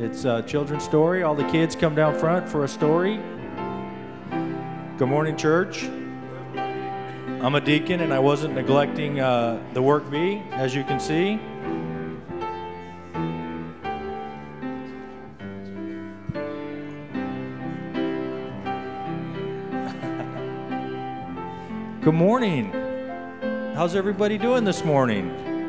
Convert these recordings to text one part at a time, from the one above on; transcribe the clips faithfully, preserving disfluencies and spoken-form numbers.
It's a children's story. All the kids come down front for a story. Good morning, church. I'm a deacon, and I wasn't neglecting uh, the work bee, as you can see. Good morning. How's everybody doing this morning?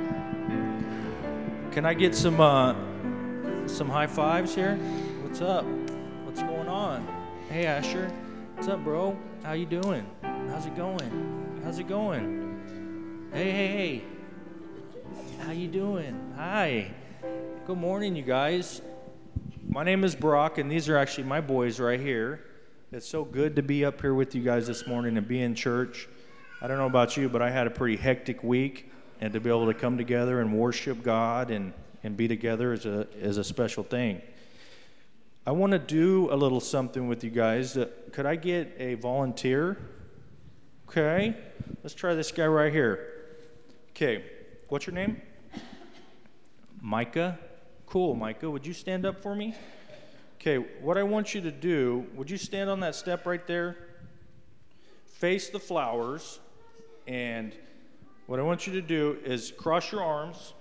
Can I get some uh, some high fives here? What's up? What's going on? Hey, Asher. What's up, bro? How you doing? How's it going? How's it going? Hey, hey, hey. How you doing? Hi. Good morning, you guys. My name is Brock, and these are actually my boys right here. It's so good to be up here with you guys this morning and be in church. I don't know about you, but I had a pretty hectic week, and to be able to come together and worship God and, and be together is a is a special thing. I want to do a little something with you guys. Uh, could I get a volunteer? Okay, let's try this guy right here. Okay, what's your name? Micah? Cool, Micah. Would you stand up for me? Okay, what I want you to do, would you stand on that step right there? Face the flowers, and what I want you to do is cross your arms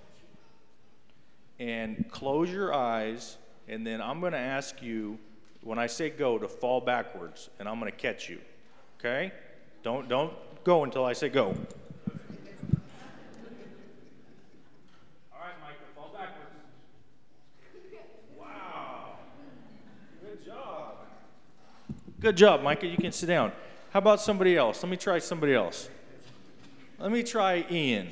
and close your eyes, and then I'm going to ask you, when I say go, to fall backwards, and I'm going to catch you, okay? Don't, don't go until I say go. All right, Micah, fall backwards. Wow. Good job. Good job, Micah. You can sit down. How about somebody else? Let me try somebody else. Let me try Ian.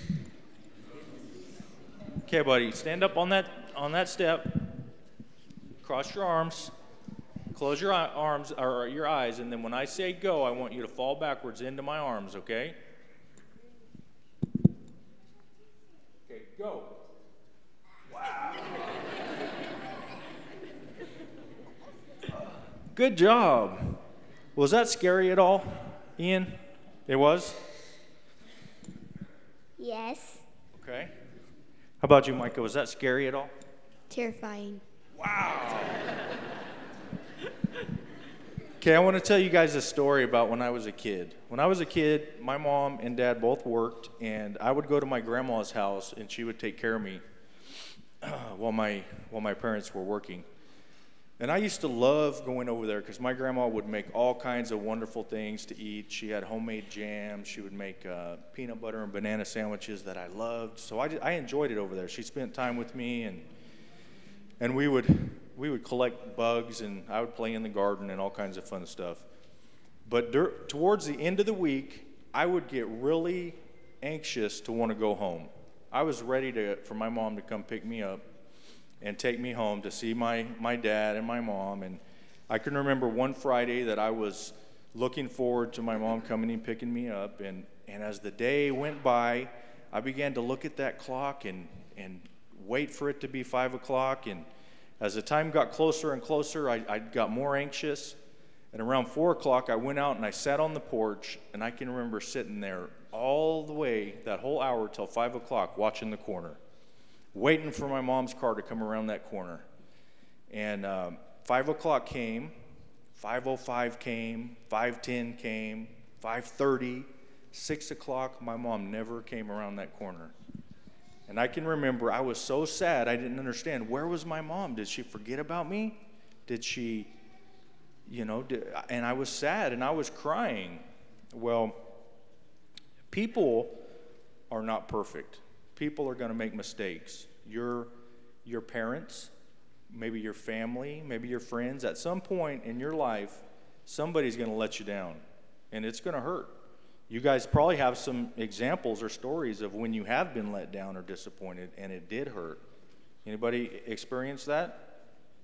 Okay, buddy, stand up on that on that step. Cross your arms. Close your arms or your eyes, and then when I say go, I want you to fall backwards into my arms, okay? Okay, go. Wow. Good job. Was that scary at all, Ian? It was? Yes. Okay. How about you, Micah? Was that scary at all? Terrifying. Wow. Okay, I want to tell you guys a story about when I was a kid. When I was a kid, my mom and dad both worked, and I would go to my grandma's house, and she would take care of me while my while my parents were working. And I used to love going over there because my grandma would make all kinds of wonderful things to eat. She had homemade jam. She would make uh, peanut butter and banana sandwiches that I loved. So I, I enjoyed it over there. She spent time with me, and and we would we would collect bugs, and I would play in the garden and all kinds of fun stuff. But dur- towards the end of the week, I would get really anxious to want to go home. I was ready to for my mom to come pick me up and take me home to see my, my dad and my mom. And I can remember one Friday that I was looking forward to my mom coming and picking me up. And, and as the day went by, I began to look at that clock and, and wait for it to be five o'clock. And as the time got closer and closer, I, I got more anxious. And around four o'clock, I went out and I sat on the porch. And I can remember sitting there all the way, that whole hour till five o'clock, watching the corner, waiting for my mom's car to come around that corner. And um, five o'clock came, five oh five came, five ten came, five thirty, six o'clock, my mom never came around that corner. And I can remember I was so sad, I didn't understand, where was my mom? Did she forget about me? Did she, you know, did, and I was sad and I was crying. Well, people are not perfect. People are going to make mistakes. Your, your parents, maybe your family, maybe your friends, at some point in your life, somebody's going to let you down, and it's going to hurt. You guys probably have some examples or stories of when you have been let down or disappointed, and it did hurt. Anybody experience that?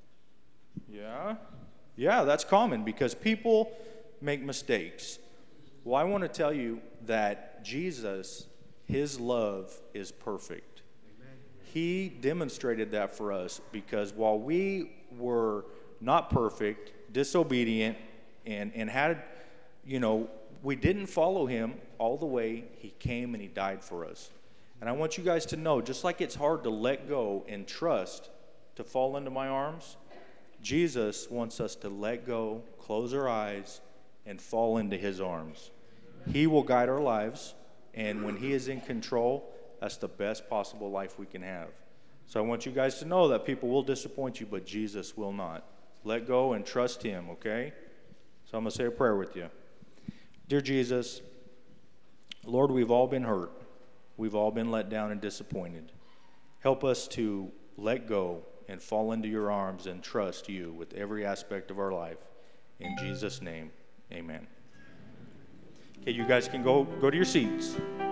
Yeah? Yeah, that's common because people make mistakes. Well, I want to tell you that Jesus, his love is perfect. Amen. He demonstrated that for us because while we were not perfect, disobedient, and, and had, you know, we didn't follow him all the way, he came and he died for us. And I want you guys to know, just like it's hard to let go and trust to fall into my arms. Jesus wants us to let go, close our eyes, and fall into his arms. He will guide our lives, and when he is in control, that's the best possible life we can have. So I want you guys to know that people will disappoint you, but Jesus will not. Let go and trust him, okay? So I'm going to say a prayer with you. Dear Jesus, Lord, we've all been hurt. We've all been let down and disappointed. Help us to let go and fall into your arms and trust you with every aspect of our life. In Jesus' name, amen. Okay, you guys can go, go to your seats.